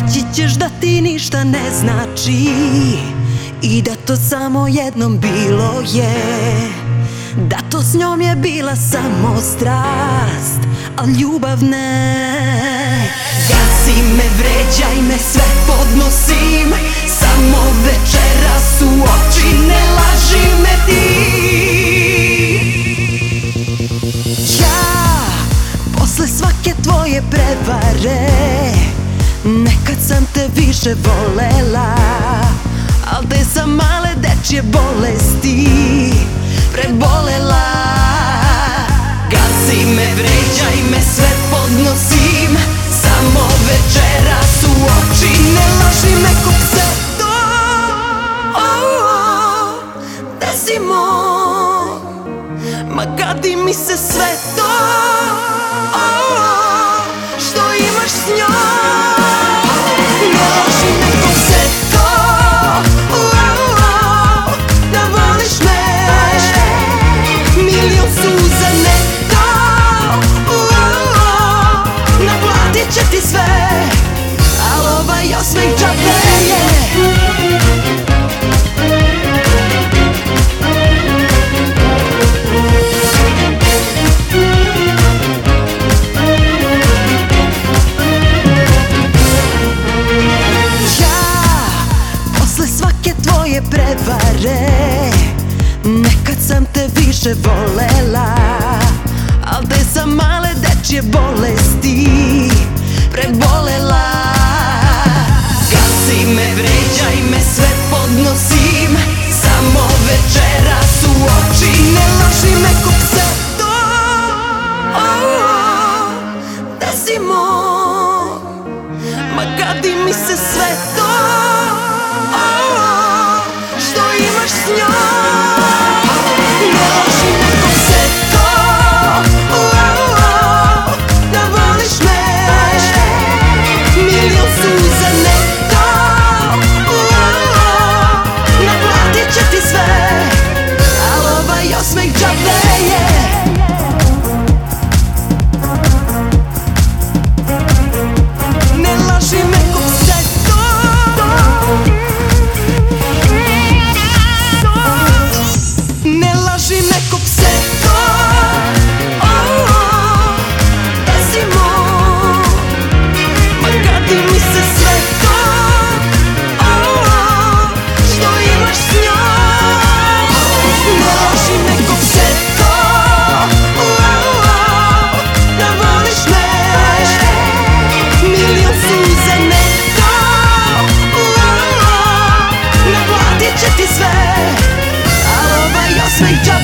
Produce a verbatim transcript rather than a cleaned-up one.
Reći ćeš da ti ništa ne znači i da to samo jednom bilo je, da to s njom je bila samo strast, al ljubav ne. Gazi me, vređaj me, sve podnosim, samo večeras u oči, ne laži me ti. Ja, posle svake tvoje prevare, nekad sam te više volela, al te sam male dečje bolesti prebolela. Gazi me, vređaj me, sve podnosim, samo večeras u oči, ne laži me ko pse to. Gde si moj, ma gadi mi se sve to što imaš s njom. Ne laži me ko pse to, da voliš me, milion suza neto, naplatit će ti sve, al ovaj osmeh džabe je. Tvoje prevare, nekad sam te više volela, al te sam male dečje bolesti prebolela. Gazi me, vređaj me, sve podnosim, samo večeras u oči, ne laži me ko pse to. Gde si moj, ma gadi mi se sve to što imaš s njom. Ne laži me ko pse to, da voliš me, milion suza neto, naplatit će ti sve, al ovaj osmeh džabe je. Ne laži me ko pse to, ne laži me ko pse to. Gde si moj, ma gadi mi se sve to što imaš s njom. Ne laži me ko pse to, da voliš me, milion suza neto, naplatit će ti sve, al ovaj osmeh džabe je.